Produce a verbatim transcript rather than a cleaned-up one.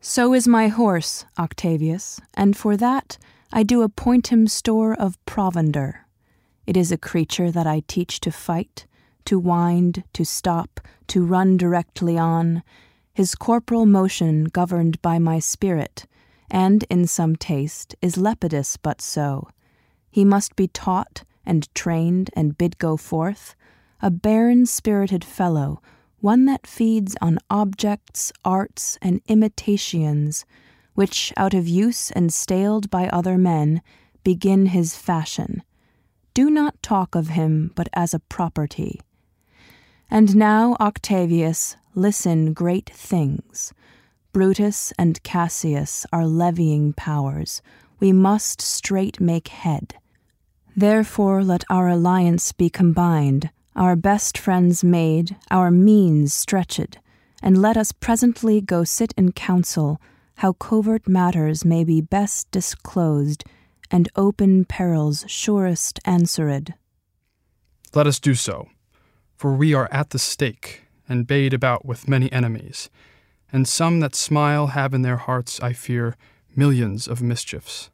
So is my horse, Octavius, and for that I do appoint him store of provender. It is a creature that I teach to fight, to wind, to stop, to run directly on, his corporal motion governed by my spirit, and in some taste is Lepidus but so. He must be taught and trained and bid go forth, a barren-spirited fellow, one that feeds on objects, arts, and imitations, which, out of use and staled by other men, begin his fashion. Do not talk of him but as a property. And now, Octavius, listen great things. Brutus and Cassius are levying powers. We must straight make head. Therefore let our alliance be combined, our best friends made, our means stretched, and let us presently go sit in council, how covert matters may be best disclosed, and open perils surest answered. Let us do so, for we are at the stake, and bayed about with many enemies, and some that smile have in their hearts, I fear, millions of mischiefs.